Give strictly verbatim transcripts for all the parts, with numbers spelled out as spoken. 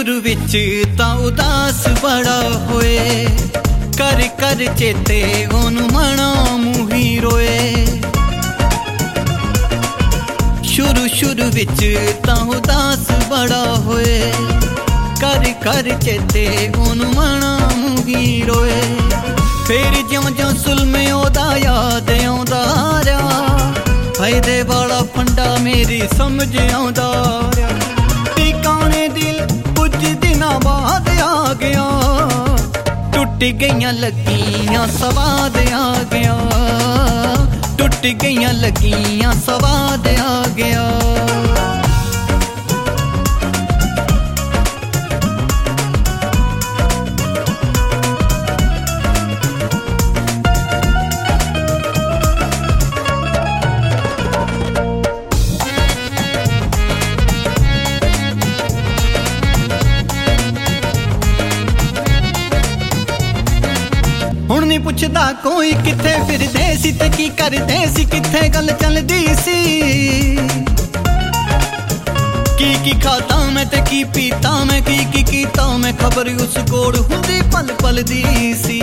शुरू विच तां उदास बड़ा होए, कर कर चेते ओनू मना मूही रोए। शुरू शुरू विच तां उदास बड़ा होए, कर कर चेते ओनू मना मूही रोए। फिर ज्यों ज्यों सुलमे ओदा याद आउंदा रहा, फायदे वाला फंडा मेरी समझ आउंदा रहा। टिकाने दिल कुछ दिनां बाद आ गया, टुट गईयां लगियां सवाद आ गया, टुट गईयां लगियां सवाद आ गया। हुण नहीं पुछदा कोई किथे फिरदे सी ते की करदे सी, किथे गल चलदी सी। की की खाता मैं ते की पीता मैं, की की कीता मैं, खबर उस कोल हुंदी पल पल दी सी।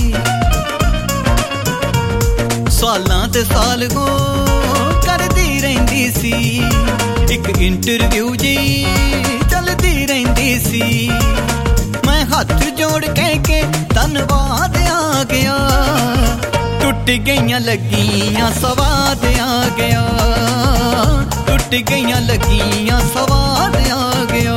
सालां ते साल हो करदी रहिंदी सी, इक इंटरव्यू जी चलदी रहिंदी सी। मैं हाथ जोड़ कह के धन्नवाद आ गया, टुट गईयां लगियां सवाद आ गया, टुट गईयां लगियां सवाद आ गया।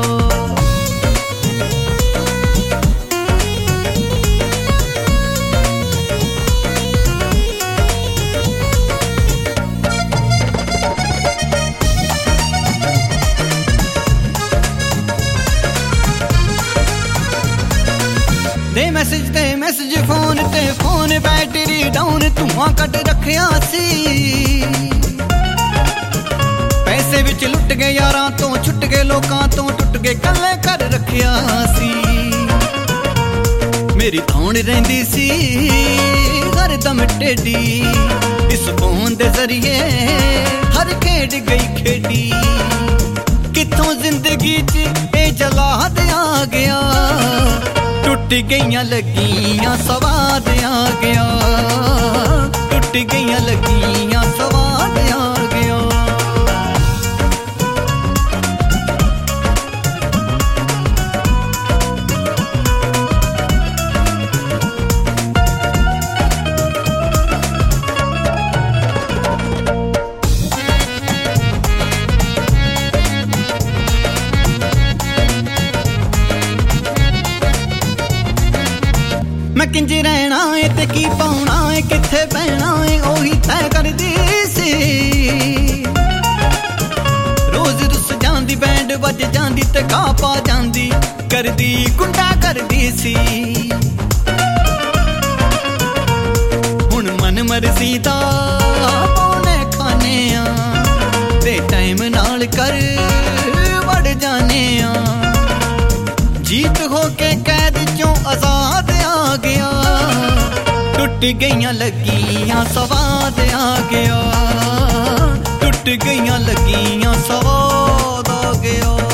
दे मैसेज ते मैसेज फोन ते फोन बैटरी डाउन धुआं कट रखिया सी। पैसे विच लुट गए यारां तो, छुट गए लोकां तो, टुट गए कल्ले कर रखिया सी। मेरी धौन रहिंदी सी हरदम टेढ़ी, इस फोन दे जरिए हर खेड गई खेडी। कित्थों जिंदगी च ए जलाद आ गया, टुट गईयां लगियां सवाद आ गया, टुट गईयां लगियां सवाद आ गया। मैं किंज रहना है ते की पाउना है, किथे बहना है ओही तय करदी सी। रोज रुस जांदी बैंड बज जांदी ते गा पा जांदी, करदी गुंडा करदी सी। हुण मन मर्जी दा पौने खाने आ, ते टाइम नाल कर वड़ जाने आ। जीत हो के कैद चों आजाद आ गया, टुट गईयां लगियां सवाद आ गया, टुट गईयां लगियां सवाद आ गया।